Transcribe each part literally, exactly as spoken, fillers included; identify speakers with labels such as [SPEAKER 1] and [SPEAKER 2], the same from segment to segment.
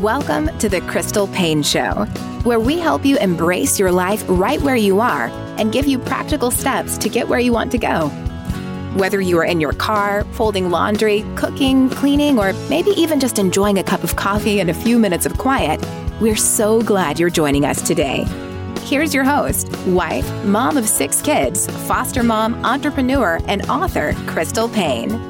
[SPEAKER 1] Welcome to the Crystal Paine Show, where we help you embrace your life right where you are and give you practical steps to get where you want to go. Whether you are in your car, folding laundry, cooking, cleaning, or maybe even just enjoying a cup of coffee and a few minutes of quiet, we're so glad you're joining us today. Here's your host, wife, mom of six kids, foster mom, entrepreneur, and author, Crystal Paine.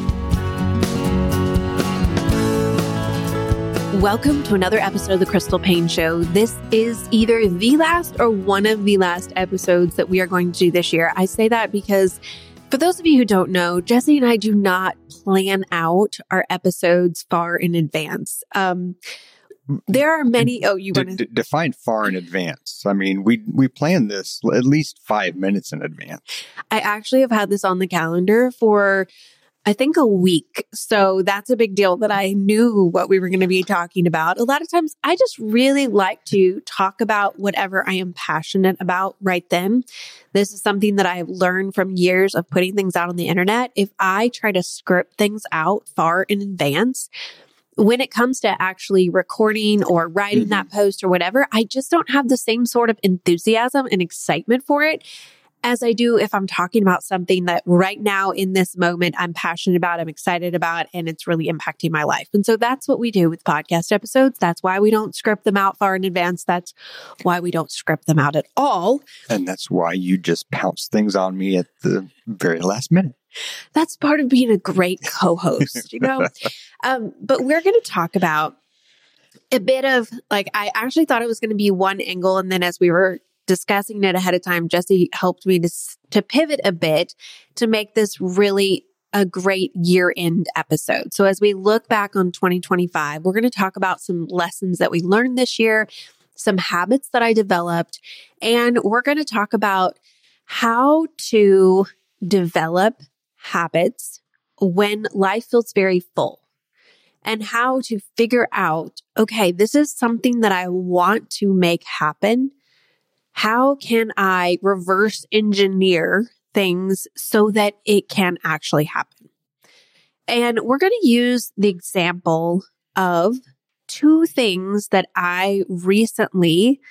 [SPEAKER 2] Welcome to another episode of the Crystal Paine Show. This is either the last or one of the last episodes that we are going to do this year. I say that because for those of you who don't know, Jesse and I do not plan out our episodes far in advance. Um, there are many. Oh, you want to
[SPEAKER 3] D- define far in advance? I mean, we we plan this at least five minutes in advance.
[SPEAKER 2] I actually have had this on the calendar for, I think, a week. So that's a big deal that I knew what we were going to be talking about. A lot of times I just really like to talk about whatever I am passionate about right then. This is something that I have learned from years of putting things out on the internet. If I try to script things out far in advance, when it comes to actually recording or writing mm-hmm. that post or whatever, I just don't have the same sort of enthusiasm and excitement for it as I do if I'm talking about something that right now in this moment I'm passionate about, I'm excited about, and it's really impacting my life. And so that's what we do with podcast episodes. That's why we don't script them out far in advance. That's why we don't script them out at all.
[SPEAKER 3] And that's why you just pounce things on me at the very last minute.
[SPEAKER 2] That's part of being a great co-host, you know? um, but we're going to talk about a bit of, like, I actually thought it was going to be one angle. And then as we were discussing it ahead of time, Jesse helped me to, to pivot a bit to make this really a great year-end episode. So as we look back on twenty twenty-five, we're going to talk about some lessons that we learned this year, some habits that I developed, and we're going to talk about how to develop habits when life feels very full, and how to figure out, okay, this is something that I want to make happen. How can I reverse engineer things so that it can actually happen? And we're going to use the example of two things that I recently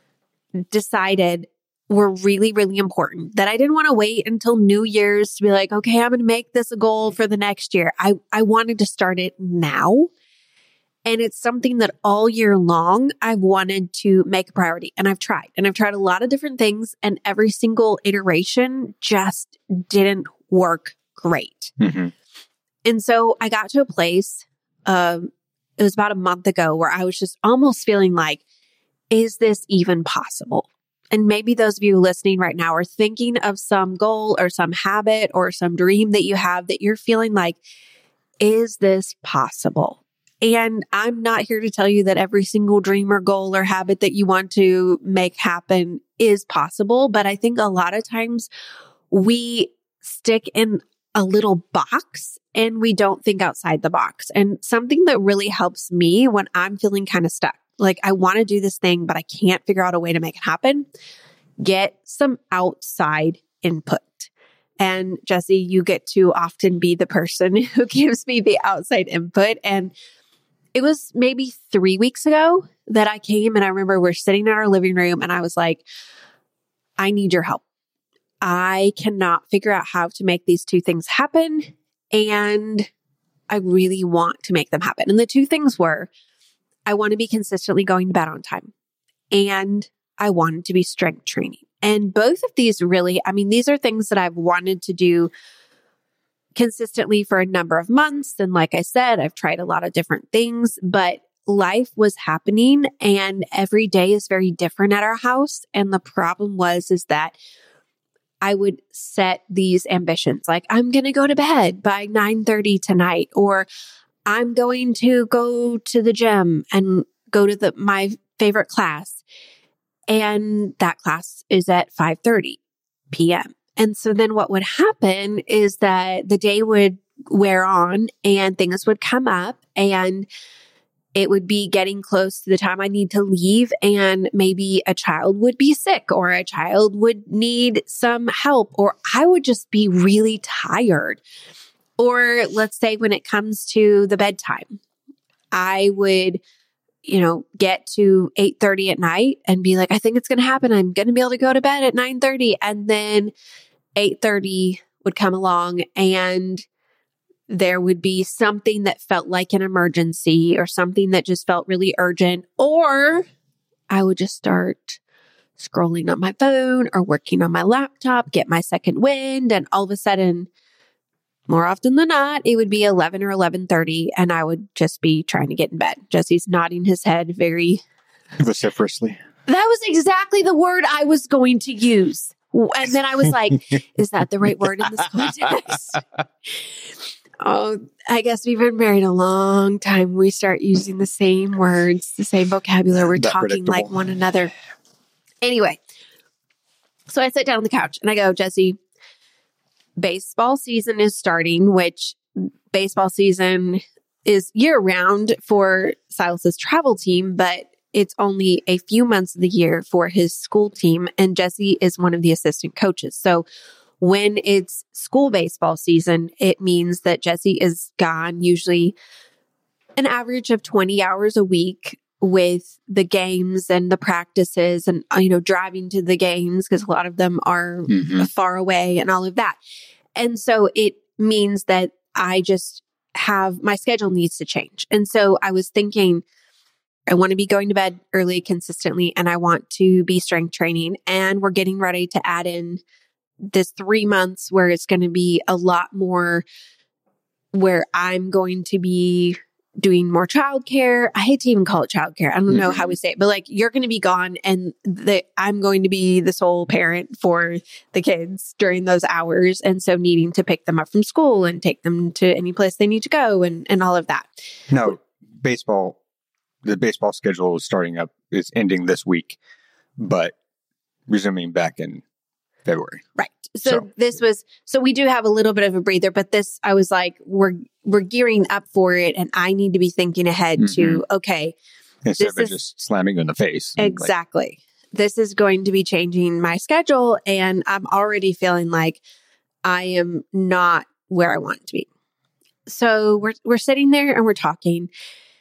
[SPEAKER 2] decided were really, really important, that I didn't want to wait until New Year's to be like, okay, I'm going to make this a goal for the next year. I, I wanted to start it now. And it's something that all year long I've wanted to make a priority. And I've tried. And I've tried a lot of different things. And every single iteration just didn't work great. Mm-hmm. And so I got to a place, um, it was about a month ago, where I was just almost feeling like, is this even possible? And maybe those of you listening right now are thinking of some goal or some habit or some dream that you have that you're feeling like, is this possible? And I'm not here to tell you that every single dream or goal or habit that you want to make happen is possible. But I think a lot of times we stick in a little box and we don't think outside the box. And something that really helps me when I'm feeling kind of stuck, like I want to do this thing, but I can't figure out a way to make it happen, get some outside input. And Jesse, you get to often be the person who gives me the outside input. And it was maybe three weeks ago that I came, and I remember we're sitting in our living room and I was like, I need your help. I cannot figure out how to make these two things happen. And I really want to make them happen. And the two things were, I want to be consistently going to bed on time, and I wanted to be strength training. And both of these really, I mean, these are things that I've wanted to do consistently for a number of months. And like I said, I've tried a lot of different things, but life was happening and every day is very different at our house. And the problem was, is that I would set these ambitions, like I'm going to go to bed by nine thirty tonight, or I'm going to go to the gym and go to the, my favorite class. And that class is at five thirty p.m. And so then what would happen is that the day would wear on and things would come up and it would be getting close to the time I need to leave, and maybe a child would be sick or a child would need some help, or I would just be really tired. Or let's say when it comes to the bedtime, I would you know, get to eight thirty at night and be like, I think it's going to happen. I'm going to be able to go to bed at nine thirty. And then eight thirty would come along and there would be something that felt like an emergency or something that just felt really urgent. Or I would just start scrolling on my phone or working on my laptop, get my second wind. And all of a sudden, more often than not, it would be eleven or eleven thirty and I would just be trying to get in bed. Jesse's nodding his head very
[SPEAKER 3] vociferously.
[SPEAKER 2] That was exactly the word I was going to use. And then I was like, is that the right word in this context? Oh, I guess we've been married a long time. We start using the same words, the same vocabulary. We're
[SPEAKER 3] That
[SPEAKER 2] talking
[SPEAKER 3] predictable.
[SPEAKER 2] like one another. Anyway, so I sit down on the couch and I go, Jesse, baseball season is starting, which baseball season is year round for Silas's travel team, but it's only a few months of the year for his school team. And Jesse is one of the assistant coaches. So when it's school baseball season, it means that Jesse is gone usually an average of twenty hours a week with the games and the practices and, you know, driving to the games because a lot of them are
[SPEAKER 3] Mhm.
[SPEAKER 2] far away and all of that. And so it means that I just have, my schedule needs to change. And so I was thinking, I want to be going to bed early consistently and I want to be strength training. And we're getting ready to add in this three months where it's going to be a lot more where I'm going to be doing more childcare. I hate to even call it childcare. I don't know how we say it, but like you're going to be gone and the, I'm going to be the sole parent for the kids during those hours. And so needing to pick them up from school and take them to any place they need to go and, and all of that.
[SPEAKER 3] No, baseball, the baseball schedule is starting up, it's ending this week, but resuming back in February.
[SPEAKER 2] Right. So,
[SPEAKER 3] So-
[SPEAKER 2] this was, so we do have a little bit of a breather, but this, I was like, we're, we're gearing up for it. And I need to be thinking ahead to, okay,
[SPEAKER 3] Instead
[SPEAKER 2] This
[SPEAKER 3] of it
[SPEAKER 2] is-
[SPEAKER 3] just slamming you in the face. Like,
[SPEAKER 2] exactly. This is going to be changing my schedule. And I'm already feeling like I am not where I want to be. So we're, we're sitting there and we're talking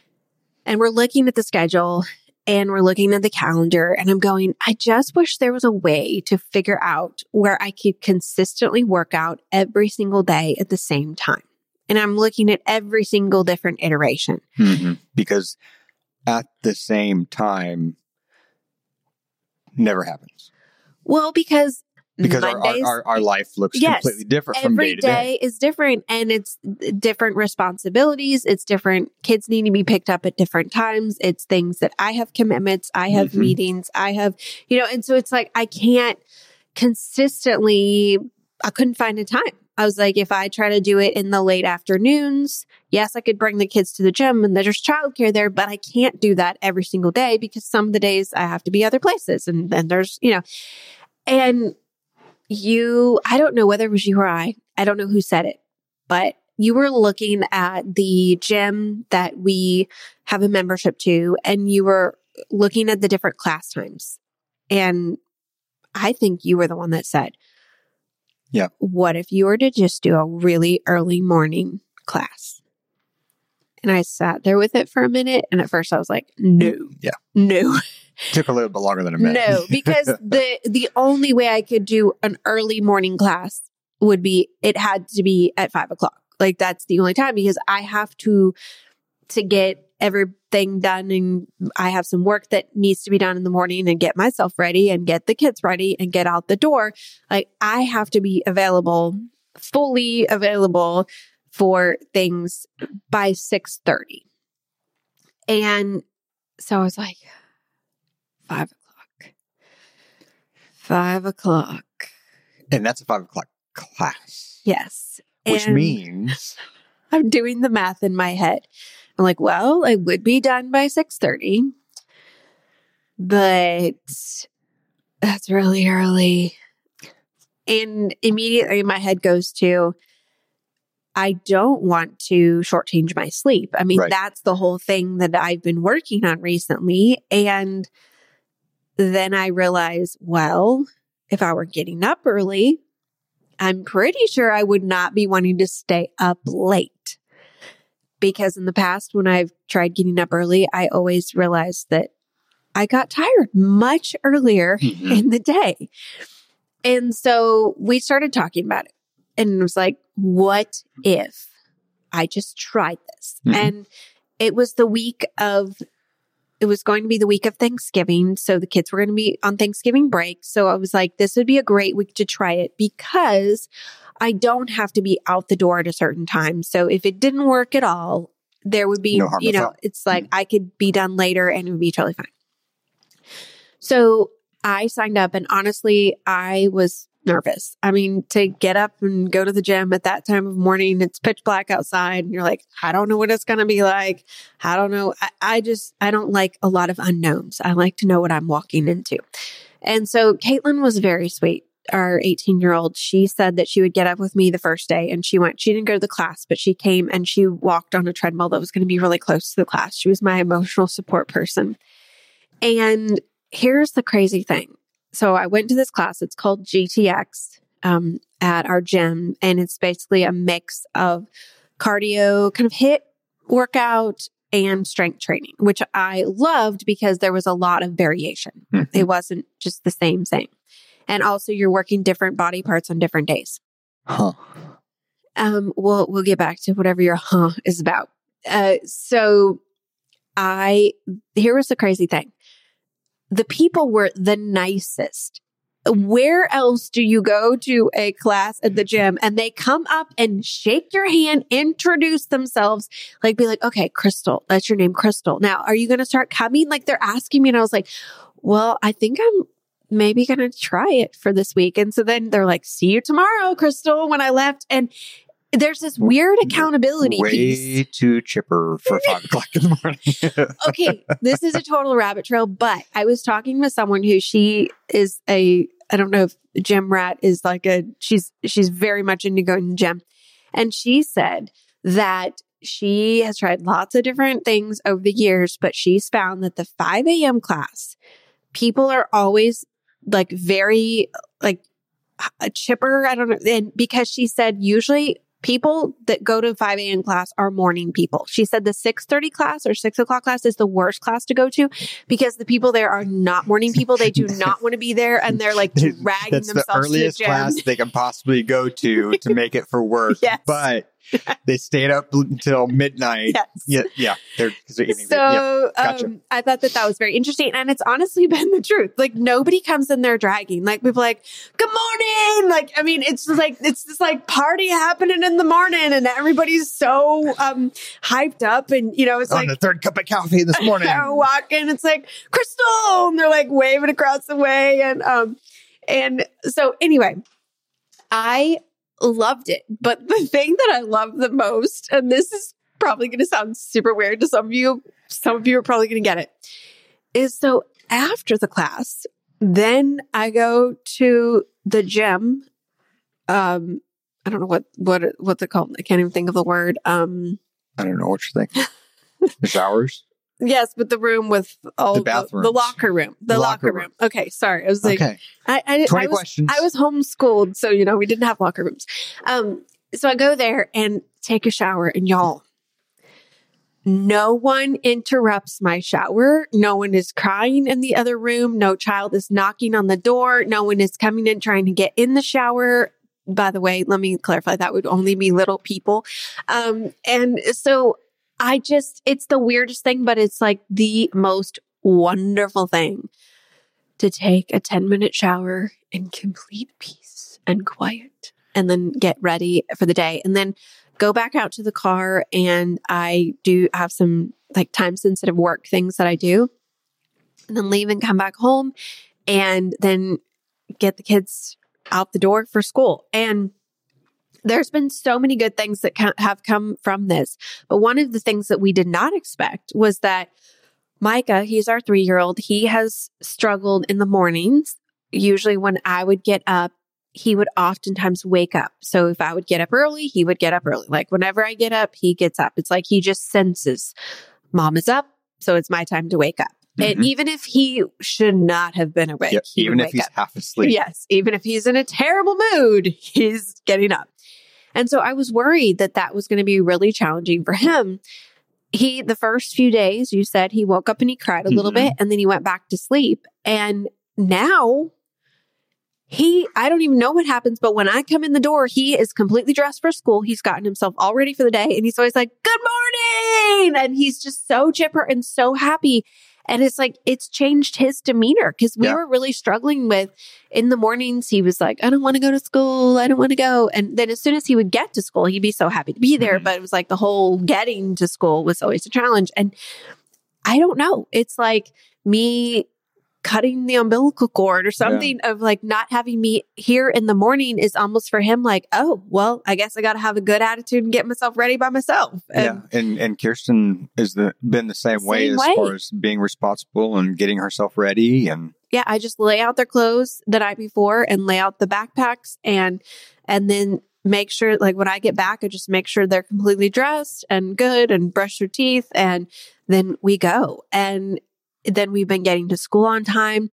[SPEAKER 2] and we're looking at the schedule and we're looking at the calendar and I'm going, I just wish there was a way to figure out where I could consistently work out every single day at the same time. And I'm looking at every single different iteration.
[SPEAKER 3] mhm. Because at the same time never happens.
[SPEAKER 2] Well, because
[SPEAKER 3] Because our, our,
[SPEAKER 2] Mondays,
[SPEAKER 3] our, our life looks
[SPEAKER 2] Yes.
[SPEAKER 3] completely different from
[SPEAKER 2] every
[SPEAKER 3] day to day.
[SPEAKER 2] day is different and it's different responsibilities. It's different. Kids need to be picked up at different times. It's things that I have commitments. I have
[SPEAKER 3] Mhm.
[SPEAKER 2] meetings. I have, you know, and so it's like, I can't consistently, I couldn't find a time. I was like, if I try to do it in the late afternoons, yes, I could bring the kids to the gym and there's childcare there, but I can't do that every single day because some of the days I have to be other places. And then there's, you know, and you, I don't know whether it was you or I, I don't know who said it, but you were looking at the gym that we have a membership to, and you were looking at the different class times. And I think you were the one that said,
[SPEAKER 3] Yeah.
[SPEAKER 2] what if you were to just do a really early morning class? And I sat there with it for a minute. And at first I was like, no,
[SPEAKER 3] Yeah.
[SPEAKER 2] no.
[SPEAKER 3] Took a little bit longer than a minute.
[SPEAKER 2] No, because the the only way I could do an early morning class would be it had to be at five o'clock. Like that's the only time because I have to to get everything done and I have some work that needs to be done in the morning and get myself ready and get the kids ready and get out the door. Like I have to be available, fully available for things by six thirty. And so I was like, Five o'clock. Five o'clock.
[SPEAKER 3] And that's a five o'clock class.
[SPEAKER 2] Yes.
[SPEAKER 3] Which
[SPEAKER 2] And
[SPEAKER 3] means
[SPEAKER 2] I'm doing the math in my head. I'm like, well, I would be done by six thirty, but that's really early. And immediately my head goes to, I don't want to shortchange my sleep. I mean,
[SPEAKER 3] Right.
[SPEAKER 2] that's the whole thing that I've been working on recently. And then I realized, well, if I were getting up early, I'm pretty sure I would not be wanting to stay up late. because in the past, when I've tried getting up early, I always realized that I got tired much earlier mm-hmm. in the day. And so we started talking about it. And it was like, what if I just tried this? Mm-hmm. And it was the week of, it was going to be the week of Thanksgiving. So the kids were going to be on Thanksgiving break. So I was like, this would be a great week to try it because I don't have to be out the door at a certain time. So if it didn't work at all, there would be, no you know, it's like mm-hmm. I could be done later and it would be totally fine. So I signed up and honestly, I was nervous. I mean, to get up and go to the gym at that time of morning, it's pitch black outside and you're like, I don't know what it's going to be like. I don't know. I, I just, I don't like a lot of unknowns. I like to know what I'm walking into. And so Caitlin was very sweet. Our eighteen year old, she said that she would get up with me the first day and she went, she didn't go to the class, but she came and she walked on a treadmill that was going to be really close to the class. She was my emotional support person. And here's the crazy thing. So I went to this class. It's called G T X um, at our gym. And it's basically a mix of cardio, kind of HIIT workout and strength training, which I loved because there was a lot of variation. Mm-hmm. It wasn't just the same thing. And also you're working different body parts on different days.
[SPEAKER 3] Huh.
[SPEAKER 2] Um, we'll, we'll get back to whatever your huh is about. Uh, so I, here was the crazy thing. The people were the nicest. Where else do you go to a class at the gym and they come up and shake your hand, introduce themselves, like be like, okay, Crystal, that's your name, Crystal. Now, are you going to start coming? Like they're asking me. And I was like, well, I think I'm maybe going to try it for this week. And so then they're like, see you tomorrow, Crystal, when I left. And there's this weird accountability
[SPEAKER 3] Way
[SPEAKER 2] piece.
[SPEAKER 3] too chipper for five o'clock in the morning.
[SPEAKER 2] Okay, this is a total rabbit trail, but I was talking with someone who she is a, I don't know if gym rat is like a, she's, she's very much into going to the gym. And she said that she has tried lots of different things over the years, but she's found that the five a.m. class, people are always like very like a chipper. I don't know. And because she said usually people that go to five a.m. class are morning people. She said the six thirty class or six o'clock class is the worst class to go to because the people there are not morning people. They do not want to be there and they're like dragging
[SPEAKER 3] That's
[SPEAKER 2] themselves
[SPEAKER 3] the earliest
[SPEAKER 2] to the gym.
[SPEAKER 3] Class they can possibly go to to make it for work.
[SPEAKER 2] Yes.
[SPEAKER 3] But they stayed up until midnight.
[SPEAKER 2] Yes.
[SPEAKER 3] Yeah. Yeah. They're, they're evening.
[SPEAKER 2] So
[SPEAKER 3] yeah, gotcha.
[SPEAKER 2] um, I thought that that was very interesting. And it's honestly been the truth. Like nobody comes in there dragging. Like people are like, good morning. Like, I mean, it's just like, it's this like party happening in the morning and everybody's so um, hyped up. And, you know, it's
[SPEAKER 3] On
[SPEAKER 2] like
[SPEAKER 3] the third cup of coffee this morning.
[SPEAKER 2] I walk in, it's like, Crystal. And they're like waving across the way. And, um, and so anyway, I loved it. But the thing that I love the most, and this is probably going to sound super weird to some of you, some of you are probably going to get it, is so after the class, then I go to the gym. Um, I don't know what, what, what's it called? I can't even think of the word. Um,
[SPEAKER 3] I don't know what you're thinking. The showers?
[SPEAKER 2] Yes, but the room with all
[SPEAKER 3] the
[SPEAKER 2] the,
[SPEAKER 3] bathrooms.
[SPEAKER 2] the locker room, the,
[SPEAKER 3] The
[SPEAKER 2] locker,
[SPEAKER 3] locker
[SPEAKER 2] room.
[SPEAKER 3] room.
[SPEAKER 2] Okay, sorry. I was like,
[SPEAKER 3] Okay.
[SPEAKER 2] I, I,
[SPEAKER 3] twenty
[SPEAKER 2] I was,
[SPEAKER 3] questions.
[SPEAKER 2] I was homeschooled, so you know we didn't have locker rooms. Um, so I go there and take a shower, and y'all, no one interrupts my shower. No one is crying in the other room. No child is knocking on the door. No one is coming in trying to get in the shower. By the way, let me clarify, that would only be little people. Um, and so I just, it's the weirdest thing, but it's like the most wonderful thing to take a ten minute shower in complete peace and quiet and then get ready for the day and then go back out to the car. And I do have some like time sensitive work things that I do and then leave and come back home and then get the kids out the door for school. And there's been so many good things that have come from this. But one of the things that we did not expect was that Micah, he's our three-year-old, he has struggled in the mornings. Usually when I would get up, he would oftentimes wake up. So if I would get up early, he would get up early. Like whenever I get up, he gets up. It's like he just senses, Mom is up, so it's my time to wake up. Mm-hmm. And even if he should not have been awake,
[SPEAKER 3] yep,
[SPEAKER 2] he
[SPEAKER 3] even
[SPEAKER 2] would
[SPEAKER 3] if he's
[SPEAKER 2] up.
[SPEAKER 3] half asleep.
[SPEAKER 2] Yes, even if he's in a terrible mood, he's getting up. And so I was worried that that was going to be really challenging for him. He, the first few days, you said he woke up and he cried a little
[SPEAKER 3] Mm-hmm.
[SPEAKER 2] bit and then he went back to sleep. And now he, I don't even know what happens, but when I come in the door, he is completely dressed for school. He's gotten himself all ready for the day. And he's always like, good morning. And he's just so chipper and so happy. And it's like, it's changed his demeanor because we
[SPEAKER 3] Yeah.
[SPEAKER 2] were really struggling with in the mornings. He was like, I don't want to go to school. I don't want to go. And then as soon as he would get to school, he'd be so happy to be there.
[SPEAKER 3] Mm-hmm.
[SPEAKER 2] But it was like the whole getting to school was always a challenge. And I don't know. It's like me cutting the umbilical cord or something of like not having me here in the morning is almost for him like, oh, well, I guess I got to have a good attitude and get myself ready by myself. And
[SPEAKER 3] yeah, and and Kirsten has the, been the same,
[SPEAKER 2] The
[SPEAKER 3] way
[SPEAKER 2] same
[SPEAKER 3] as
[SPEAKER 2] way.
[SPEAKER 3] far as being responsible and getting herself ready. And
[SPEAKER 2] yeah, I just lay out their clothes the night before and lay out the backpacks and and then make sure like when I get back, I just make sure they're completely dressed and good and brush their teeth and then we go. And then we've been getting to school on time.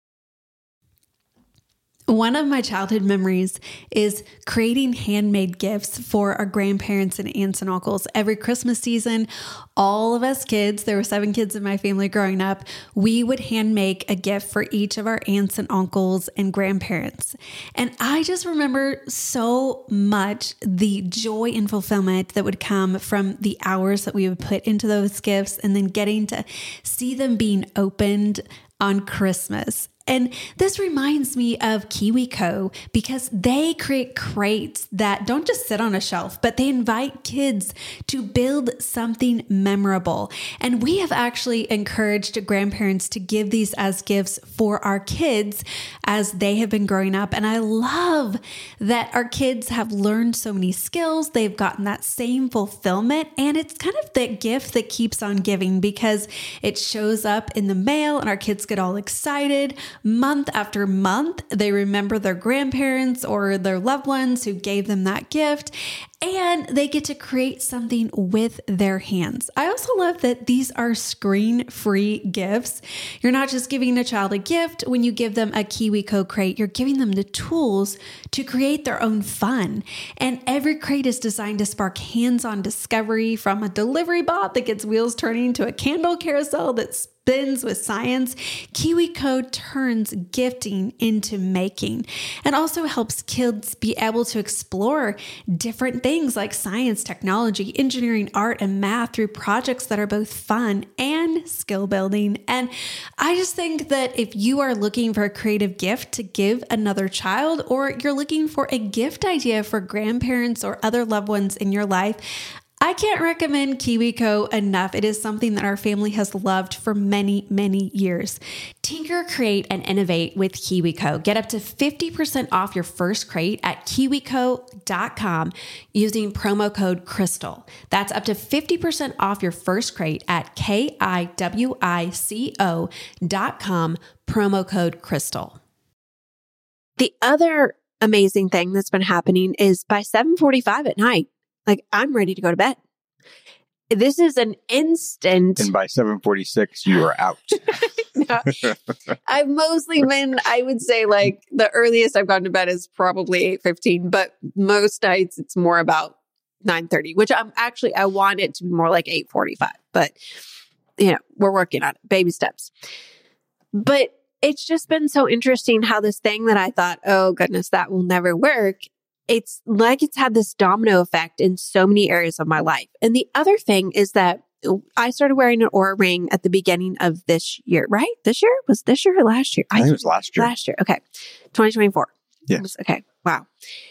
[SPEAKER 4] One of my childhood memories is creating handmade gifts for our grandparents and aunts and uncles. Every Christmas season, all of us kids, there were seven kids in my family growing up, we would hand make a gift for each of our aunts and uncles and grandparents. And I just remember so much the joy and fulfillment that would come from the hours that we would put into those gifts and then getting to see them being opened on Christmas. And this reminds me of KiwiCo because they create crates that don't just sit on a shelf, but they invite kids to build something memorable. And we have actually encouraged grandparents to give these as gifts for our kids as they have been growing up. And I love that our kids have learned so many skills. They've gotten that same fulfillment. And it's kind of the gift that keeps on giving because it shows up in the mail and our kids get all excited. Month after month, they remember their grandparents or their loved ones who gave them that gift, and they get to create something with their hands. I also love that these are screen-free gifts. You're not just giving a child a gift when you give them a KiwiCo crate, you're giving them the tools to create their own fun. And every crate is designed to spark hands-on discovery, from a delivery bot that gets wheels turning to a candle carousel that's spins with science. KiwiCo turns gifting into making and also helps kids be able to explore different things like science, technology, engineering, art, and math through projects that are both fun and skill building. And I just think that if you are looking for a creative gift to give another child, or you're looking for a gift idea for grandparents or other loved ones in your life, I can't recommend KiwiCo enough. It is something that our family has loved for many, many years. Tinker, create, and innovate with KiwiCo. Get up to fifty percent off your first crate at kiwico dot com using promo code Crystal. That's up to fifty percent off your first crate at K I W I C O dot com, promo code Crystal.
[SPEAKER 2] The other amazing thing that's been happening is by seven forty-five at night, like I'm ready to go to bed. This is an instant.
[SPEAKER 3] and by seven forty-six, you are out.
[SPEAKER 2] No, I've mostly been, I would say like the earliest I've gone to bed is probably eight fifteen, but most nights it's more about nine thirty, which I'm actually, I want it to be more like eight forty-five, but you know, we're working on it, baby steps. But it's just been so interesting how this thing that I thought, oh goodness, that will never work. It's like it's had this domino effect in so many areas of my life. And the other thing is that I started wearing an Oura ring at the beginning of this year, right? This year? Was this year or last year?
[SPEAKER 3] I think it was last year.
[SPEAKER 2] Last year. Okay. twenty twenty-four.
[SPEAKER 3] Yes.
[SPEAKER 2] It was- okay. Wow.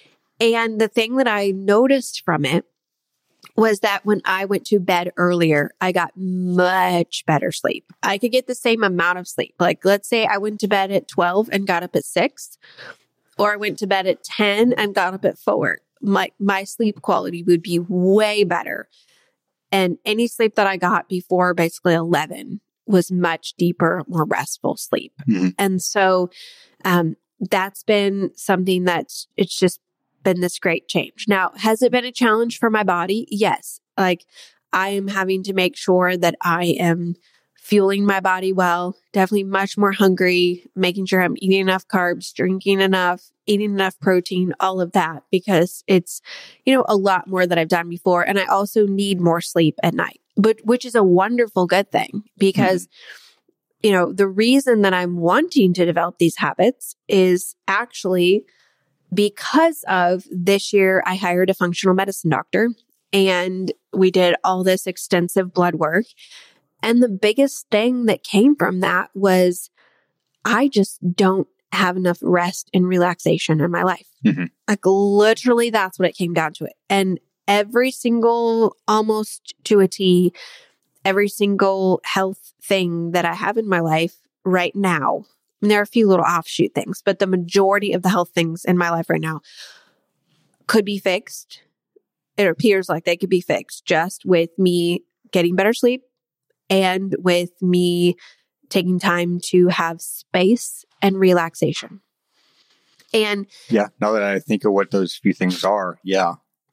[SPEAKER 2] And the thing that I noticed from it was that when I went to bed earlier, I got much better sleep. I could get the same amount of sleep. Like, let's say I went to bed at twelve and got up at six, or I went to bed at ten and got up at four. My, my sleep quality would be way better. And any sleep that I got before basically eleven was much deeper, more restful sleep.
[SPEAKER 3] Mhm.
[SPEAKER 2] And so, um, that's been something that's, it's just been this great change. Now, has it been a challenge for my body? Yes. Like I am having to make sure that I am fueling my body well, definitely much more hungry, making sure I'm eating enough carbs, drinking enough, eating enough protein, all of that, because it's, you know, a lot more that I've done before. And I also need more sleep at night, but which is a wonderful good thing because, mm-hmm. you know, the reason that I'm wanting to develop these habits is actually because of this year, I hired a functional medicine doctor and we did all this extensive blood work. And the biggest thing that came from that was I just don't have enough rest and relaxation in my life. Mm-hmm. Like literally that's what it came down to it. And every single, almost to a T, every single health thing that I have in my life right now, and there are a few little offshoot things, but the majority of the health things in my life right now could be fixed. It appears like they could be fixed just with me getting better sleep and with me taking time to have space and relaxation. And
[SPEAKER 3] yeah, now that I think of what those few things are, yeah.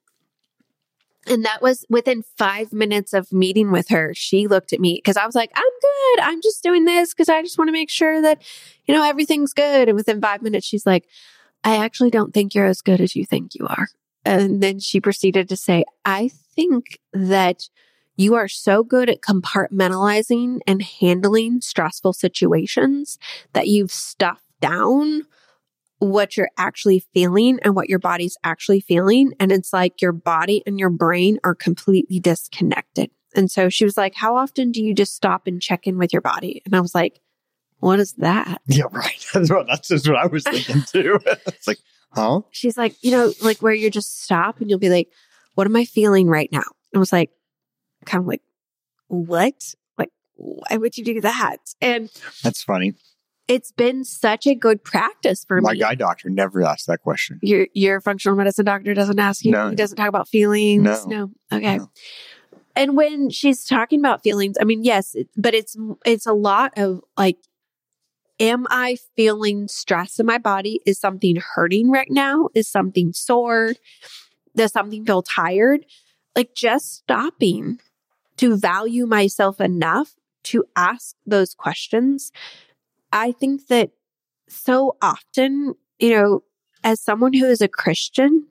[SPEAKER 2] And that was within five minutes of meeting with her. She looked at me because I was like, I'm good. I'm just doing this because I just want to make sure that, you know, everything's good. And within five minutes, she's like, I actually don't think you're as good as you think you are. And then she proceeded to say, I think that you are so good at compartmentalizing and handling stressful situations that you've stuffed down what you're actually feeling and what your body's actually feeling. And it's like your body and your brain are completely disconnected. And so she was like, how often do you just stop and check in with your body? And I was like, what is that?
[SPEAKER 3] Yeah, right. That's what, that's just what I was thinking too. It's like, huh?
[SPEAKER 2] She's like, you know, like where you just stop and you'll be like, what am I feeling right now? I was like, kind of like, what? Like, why would you do that? And
[SPEAKER 3] that's funny.
[SPEAKER 2] It's been such a good practice for
[SPEAKER 3] My
[SPEAKER 2] me.
[SPEAKER 3] My guy doctor never asked that question.
[SPEAKER 2] Your your functional medicine doctor doesn't ask you?
[SPEAKER 3] No.
[SPEAKER 2] He doesn't talk about feelings?
[SPEAKER 3] No.
[SPEAKER 2] No. Okay.
[SPEAKER 3] No.
[SPEAKER 2] And when she's talking about feelings, I mean, yes, it, but it's it's a lot of like, am I feeling stress in my body? Is something hurting right now? Is something sore? Does something feel tired? Like just stopping to value myself enough to ask those questions. I think that so often, you know, as someone who is a Christian,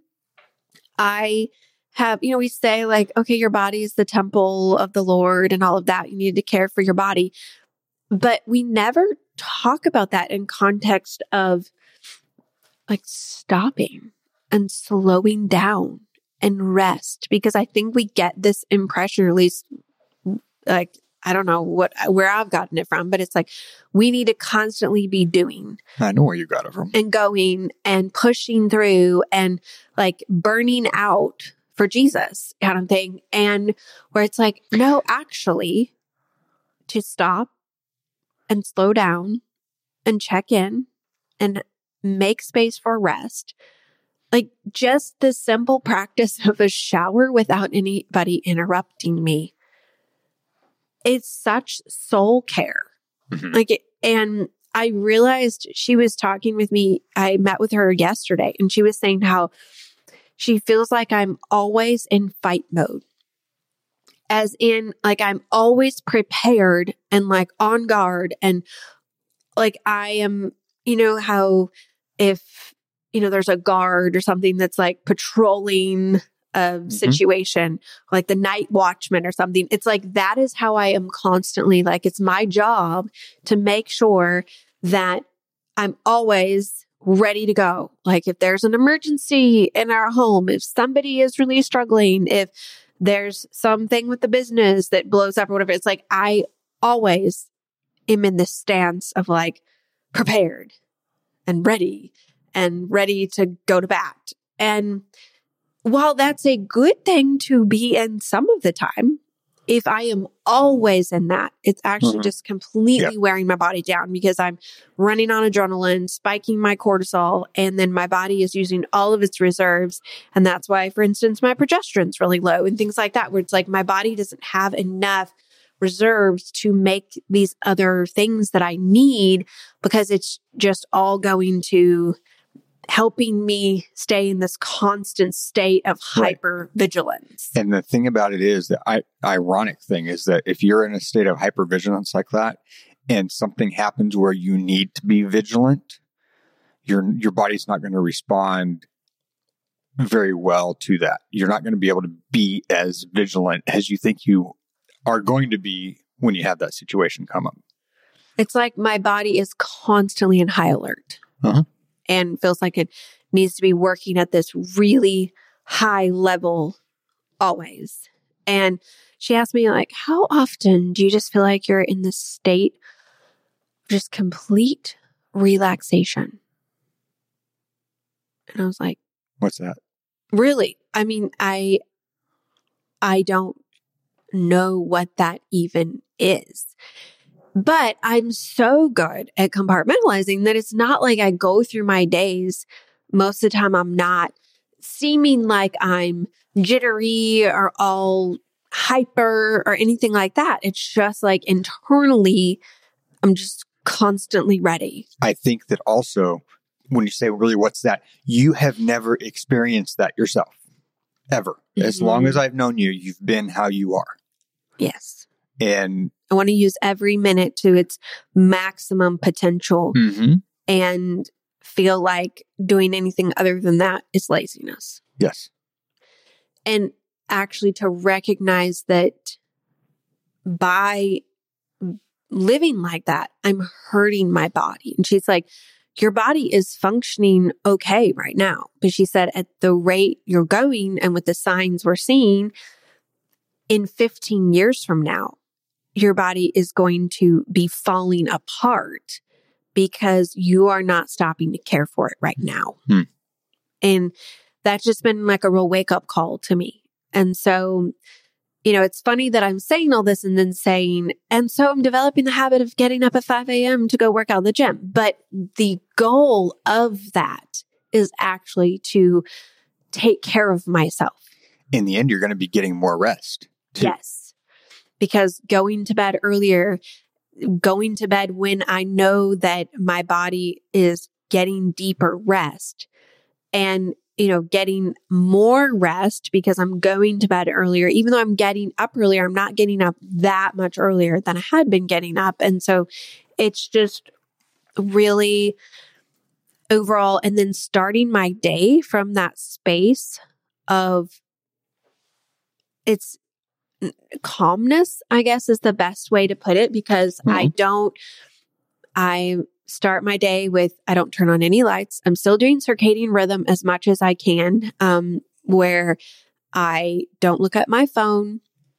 [SPEAKER 2] I have, you know, we say like, okay, your body is the temple of the Lord and all of that. You need to care for your body. But we never talk about that in context of like stopping and slowing down and rest, because I think we get this impression, or at least like, I don't know what, where I've gotten it from, but it's like, we need to constantly be doing.
[SPEAKER 3] I know where you got it from.
[SPEAKER 2] And going and pushing through and like burning out for Jesus kind of thing. And where it's like, no, actually to stop and slow down and check in and make space for rest. Like just the simple practice of a shower without anybody interrupting me. It's such soul care. Mm-hmm. Like, it, and I realized she was talking with me. I met with her yesterday and she was saying how she feels like I'm always in fight mode. As in, like, I'm always prepared and like on guard. And like, I am, you know, how if, you know, there's a guard or something that's like patrolling a situation, mm-hmm. like the night watchman or something. It's like, that is how I am constantly, like, it's my job to make sure that I'm always ready to go. Like if there's an emergency in our home, if somebody is really struggling, if there's something with the business that blows up or whatever, it's like, I always am in this stance of like prepared and ready and ready to go to bat. And while that's a good thing to be in some of the time, if I am always in that, it's actually mm-hmm. just completely yep. wearing my body down because I'm running on adrenaline, spiking my cortisol, and then my body is using all of its reserves. And that's why, for instance, my progesterone's really low and things like that, where it's like my body doesn't have enough reserves to make these other things that I need because it's just all going to helping me stay in this constant state of
[SPEAKER 3] Right.
[SPEAKER 2] hyper vigilance.
[SPEAKER 3] And the thing about it is the I, ironic thing is that if you're in a state of hypervigilance like that and something happens where you need to be vigilant, your your body's not going to respond very well to that. You're not going to be able to be as vigilant as you think you are going to be when you have that situation come up.
[SPEAKER 2] It's like my body is constantly in high alert
[SPEAKER 3] Uh-huh.
[SPEAKER 2] and feels like it needs to be working at this really high level always. And she asked me, like, how often do you just feel like you're in this state of just complete relaxation? And I was like,
[SPEAKER 3] What's that?
[SPEAKER 2] really? I mean, I I don't know what that even is. But I'm so good at compartmentalizing that it's not like I go through my days. Most of the time, I'm not seeming like I'm jittery or all hyper or anything like that. It's just like internally, I'm just constantly ready.
[SPEAKER 3] I think that also when you say, really, what's that? You have never experienced that yourself, ever. As
[SPEAKER 2] Mhm.
[SPEAKER 3] long as I've known you, you've been how you are.
[SPEAKER 2] Yes.
[SPEAKER 3] And
[SPEAKER 2] I want to use every minute to its maximum potential
[SPEAKER 3] mhm,
[SPEAKER 2] and feel like doing anything other than that is laziness.
[SPEAKER 3] yes,
[SPEAKER 2] And actually to recognize that by living like that, I'm hurting my body. And she's like, your body is functioning okay right now. But she said, at the rate you're going and with the signs we're seeing, in fifteen years from now, your body is going to be falling apart because you are not stopping to care for it right now.
[SPEAKER 3] Hmm.
[SPEAKER 2] And that's just been like a real wake up call to me. And so, you know, it's funny that I'm saying all this and then saying, and so I'm developing the habit of getting up at five a.m. to go work out in the gym. But the goal of that is actually to take care of myself.
[SPEAKER 3] in the end, you're going to be getting more rest. too.
[SPEAKER 2] Yes. Because going to bed earlier, going to bed when I know that my body is getting deeper rest and, you know, getting more rest because I'm going to bed earlier, even though I'm getting up earlier, I'm not getting up that much earlier than I had been getting up. And so it's just really overall, and then starting my day from that space of it's calmness, I guess is the best way to put it, because
[SPEAKER 3] Mhm.
[SPEAKER 2] I don't, I start my day with, I don't turn on any lights. I'm still doing circadian rhythm as much as I can, um, where I don't look at my phone.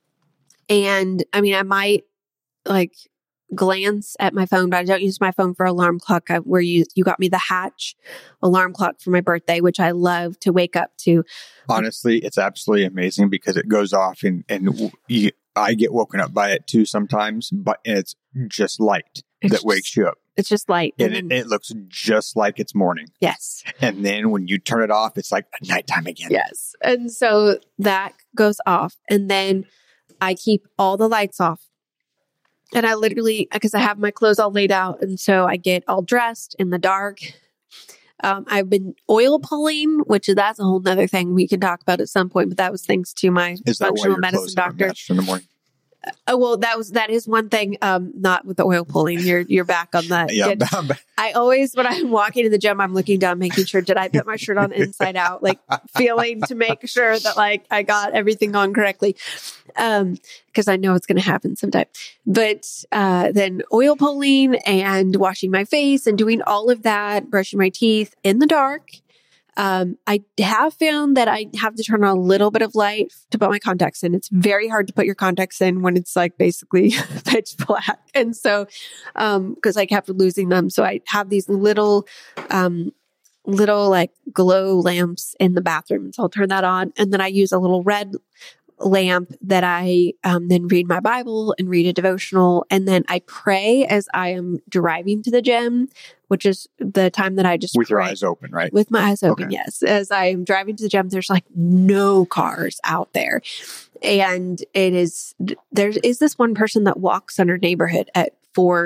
[SPEAKER 2] And I mean, I might like glance at my phone, but I don't use my phone for alarm clock. I, where you, you got me the Hatch alarm clock for my birthday, which I love to wake up to.
[SPEAKER 3] Honestly, it's absolutely amazing because it goes off and, and w- you, I get woken up by it too sometimes, but it's just light
[SPEAKER 2] It's
[SPEAKER 3] that
[SPEAKER 2] just-
[SPEAKER 3] wakes you up.
[SPEAKER 2] It's just light.
[SPEAKER 3] And
[SPEAKER 2] And
[SPEAKER 3] it,
[SPEAKER 2] then-
[SPEAKER 3] it looks just like it's morning.
[SPEAKER 2] yes.
[SPEAKER 3] And then when you turn it off, it's like nighttime again.
[SPEAKER 2] Yes. And so that goes off. And then I keep all the lights off. And I literally, because I have my clothes all laid out. And so I get all dressed in the dark. Um, I've been oil pulling, which is that's a whole nother thing we can talk about at some point. But that was thanks to my
[SPEAKER 3] Is that why
[SPEAKER 2] functional
[SPEAKER 3] your
[SPEAKER 2] medicine
[SPEAKER 3] clothes are
[SPEAKER 2] doctor.
[SPEAKER 3] matched in the morning?
[SPEAKER 2] Oh, well, that was, that is one thing. Um, not with the oil pulling. You're, you're back on that.
[SPEAKER 3] Yeah,
[SPEAKER 2] Good. I always, when I'm walking to the gym, I'm looking down, making sure, did I put my shirt on inside out? Like feeling to make sure that like I got everything on correctly. Um, cause I know it's going to happen sometime, but, uh, then oil pulling and washing my face and doing all of that, brushing my teeth in the dark. Um, I have found that I have to turn on a little bit of light to put my contacts in. It's very hard to put your contacts in when it's like basically pitch black. And so, um, cause I kept losing them. So I have these little, um, little like glow lamps in the bathroom. So I'll turn that on. And then I use a little red lamp that I, um, then read my Bible and read a devotional. And then I pray as I am driving to the gym, which is the time that I just
[SPEAKER 3] With your
[SPEAKER 2] pray.
[SPEAKER 3] eyes open, right?
[SPEAKER 2] With my eyes open,
[SPEAKER 3] Okay.
[SPEAKER 2] yes. As I am driving to the gym, there's like no cars out there. And it is, there is this one person that walks in our neighborhood at four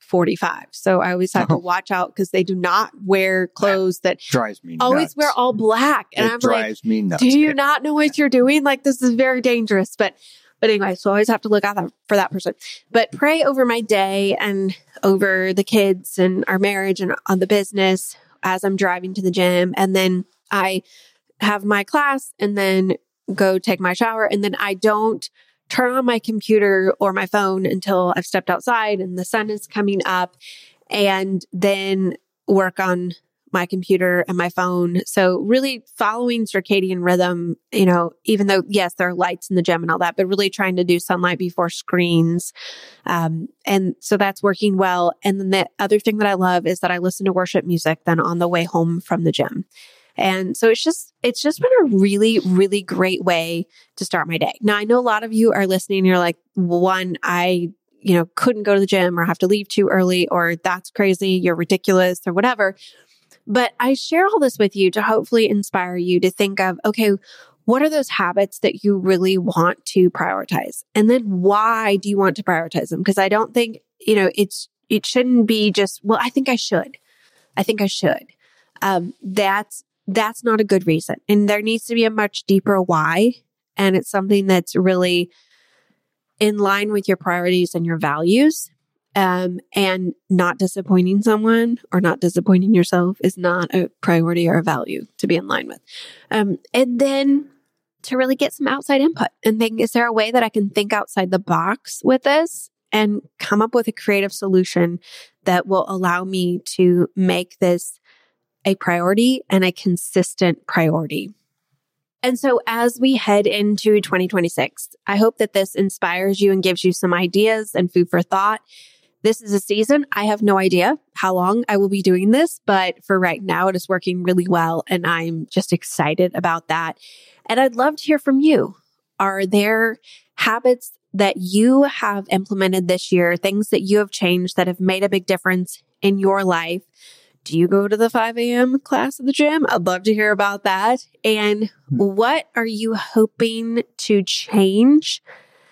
[SPEAKER 2] forty-five. So I always have to watch out because they do not wear clothes that
[SPEAKER 3] drives me
[SPEAKER 2] always
[SPEAKER 3] nuts.
[SPEAKER 2] wear all black. And
[SPEAKER 3] it
[SPEAKER 2] I'm
[SPEAKER 3] drives
[SPEAKER 2] like,
[SPEAKER 3] me nuts.
[SPEAKER 2] do you not know what you're doing? Like, this is very dangerous. But But anyway, so I always have to look out that, for that person. But pray over my day and over the kids and our marriage and on the business as I'm driving to the gym. And then I have my class and then go take my shower. And then I don't turn on my computer or my phone until I've stepped outside and the sun is coming up, and then work on my computer and my phone. So really following circadian rhythm, you know, even though, yes, there are lights in the gym and all that, but really trying to do sunlight before screens. Um, and so that's working well. And then the other thing that I love is that I listen to worship music then on the way home from the gym. And so it's just, it's just been a really, really great way to start my day. Now, I know a lot of you are listening and you're like, one, I, you know, couldn't go to the gym or have to leave too early, or that's crazy, you're ridiculous or whatever. But I share all this with you to hopefully inspire you to think of, okay, what are those habits that you really want to prioritize? And then why do you want to prioritize them? Because I don't think, you know, it's, it shouldn't be just, well, I think I should. I think I should. Um, that's, that's not a good reason. And there needs to be a much deeper why. And it's something that's really in line with your priorities and your values. Um, and not disappointing someone or not disappointing yourself is not a priority or a value to be in line with. Um, and then to really get some outside input and think, is there a way that I can think outside the box with this and come up with a creative solution that will allow me to make this a priority and a consistent priority? And so as we head into twenty twenty-six, I hope that this inspires you and gives you some ideas and food for thought. This is a season. I have no idea how long I will be doing this, but for right now, it is working really well. And I'm just excited about that. And I'd love to hear from you. Are there habits that you have implemented this year, things that you have changed that have made a big difference in your life? Do you go to the five a.m. class at the gym? I'd love to hear about that. And what are you hoping to change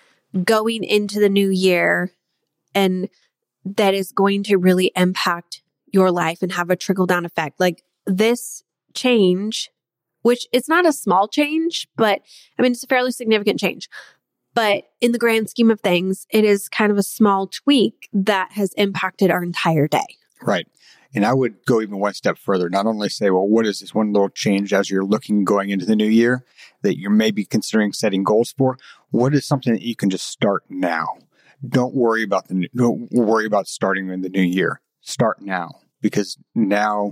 [SPEAKER 2] going into the new year, and that is going to really impact your life and have a trickle down effect? Like this change, which it's not a small change, but I mean, it's a fairly significant change. But in the grand scheme of things, it is kind of a small tweak that has impacted our entire day.
[SPEAKER 3] Right. And I would go even one step further, not only say, well, what is this one little change as you're looking going into the new year that you're maybe considering setting goals for? What is something that you can just start now? Don't worry about the don't worry about starting in the new year. Start now, because now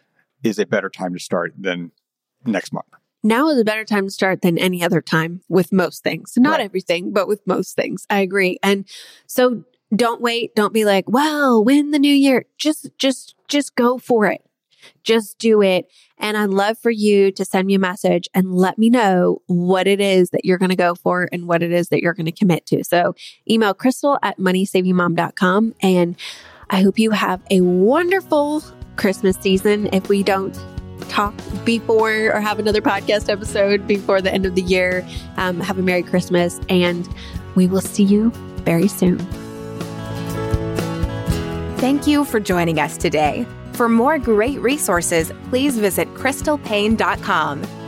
[SPEAKER 3] is a better time to start than next month.
[SPEAKER 2] Now is a better time to start than any other time with most things. Not
[SPEAKER 3] Right.
[SPEAKER 2] everything, but with most things. I agree. And so don't wait. Don't be like, well, when the new year, just, just, just go for it. Just do it. And I'd love for you to send me a message and let me know what it is that you're going to go for and what it is that you're going to commit to. So email Crystal at money saving mom dot com. And I hope you have a wonderful Christmas season. If we don't talk before or have another podcast episode before the end of the year, um, have a Merry Christmas, and we will see you very soon.
[SPEAKER 1] Thank you for joining us today. For more great resources, please visit crystal paine dot com.